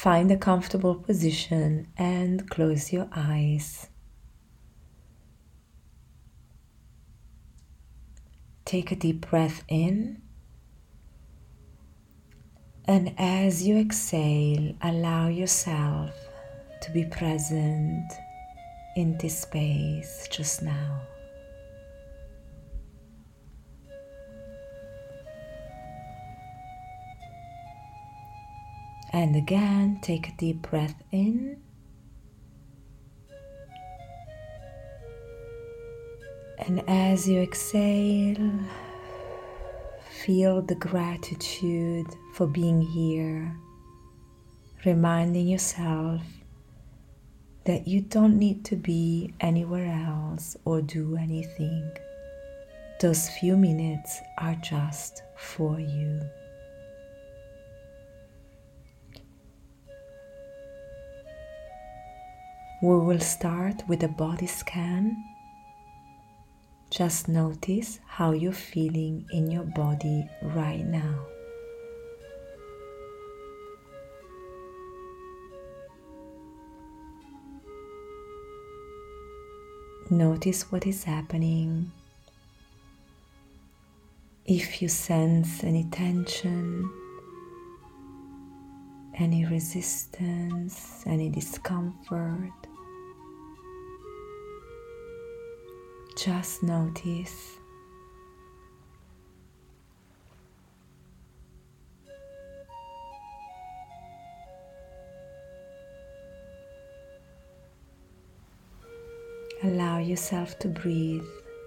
Find a comfortable position and close your eyes. Take a deep breath in, and as you exhale, allow yourself to be present in this space just now. And again, take a deep breath in. And as you exhale, feel the gratitude for being here, reminding yourself that you don't need to be anywhere else or do anything. Those few minutes are just for you. We will start with a body scan. Just notice how you're feeling in your body right now. Notice what is happening. If you sense any tension, any resistance, any discomfort, just notice. Allow yourself to breathe.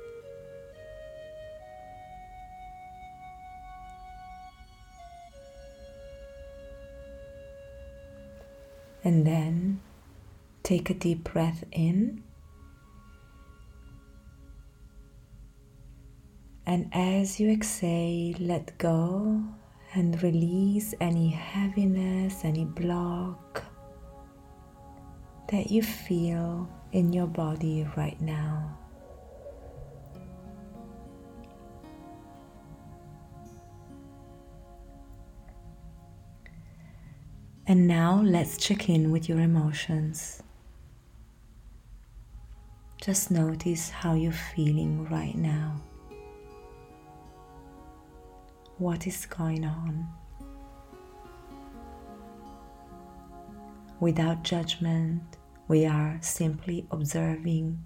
And then take a deep breath in. And as you exhale, let go and release any heaviness, any block that you feel in your body right now. And now let's check in with your emotions. Just notice how you're feeling right now. What is going on? Without judgment, we are simply observing,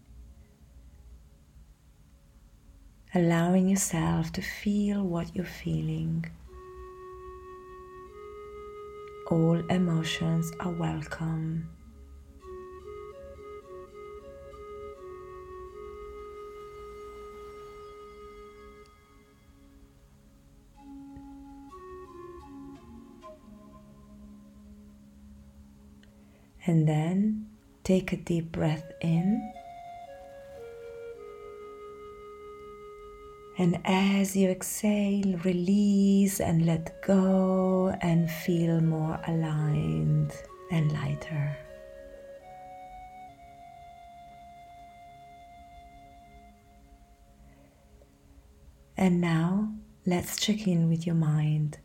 allowing yourself to feel what you're feeling. All emotions are welcome. And then take a deep breath in. And as you exhale, release and let go and feel more aligned and lighter. And now let's check in with your mind.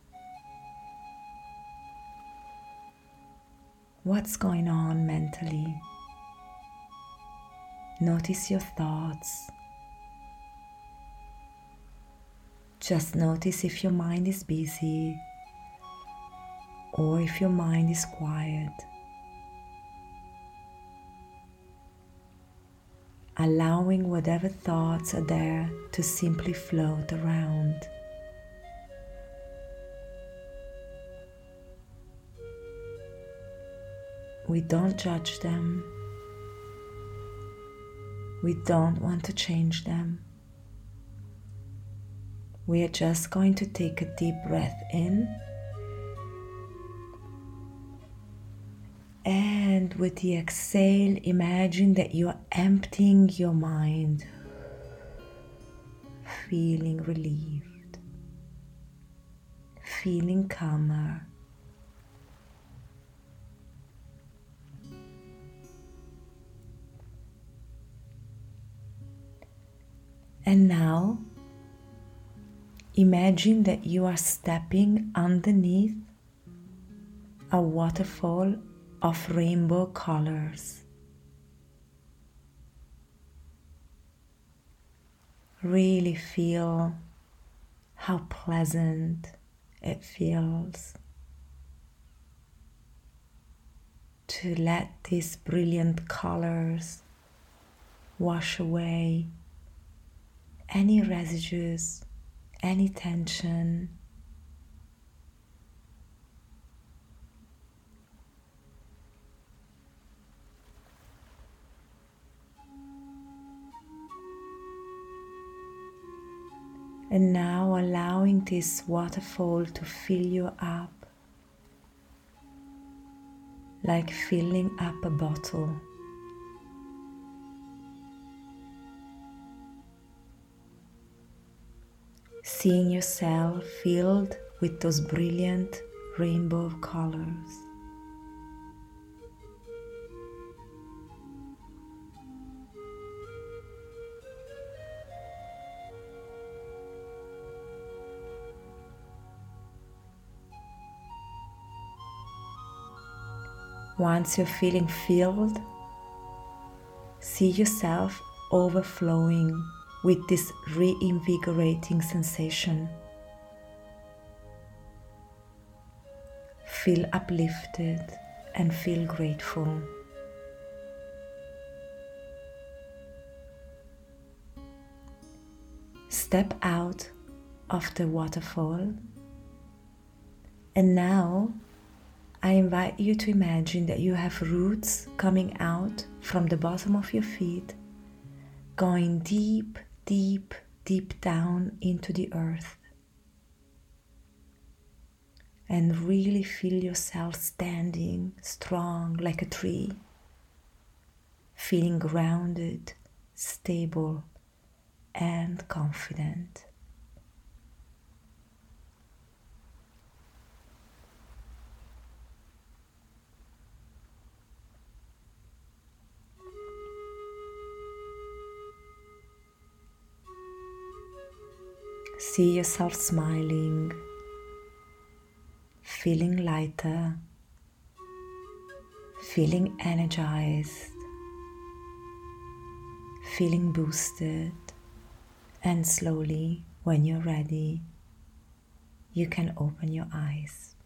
What's going on mentally? Notice your thoughts. Just notice if your mind is busy or if your mind is quiet. Allowing whatever thoughts are there to simply float around. We don't judge them. We don't want to change them. We are just going to take a deep breath in. And with the exhale, imagine that you are emptying your mind, feeling relieved, feeling calmer. And now, imagine that you are stepping underneath a waterfall of rainbow colors. Really feel how pleasant it feels to let these brilliant colors wash away any residues, any tension. And now allowing this waterfall to fill you up, like filling up a bottle. Seeing yourself filled with those brilliant rainbow colors. Once you're feeling filled, see yourself overflowing with this reinvigorating sensation. Feel uplifted and feel grateful. Step out of the waterfall, and now I invite you to imagine that you have roots coming out from the bottom of your feet, going deep, deep, deep down into the earth. And really feel yourself standing strong like a tree, feeling grounded, stable, and confident. See yourself smiling, feeling lighter, feeling energized, feeling boosted, and slowly, when you're ready, you can open your eyes.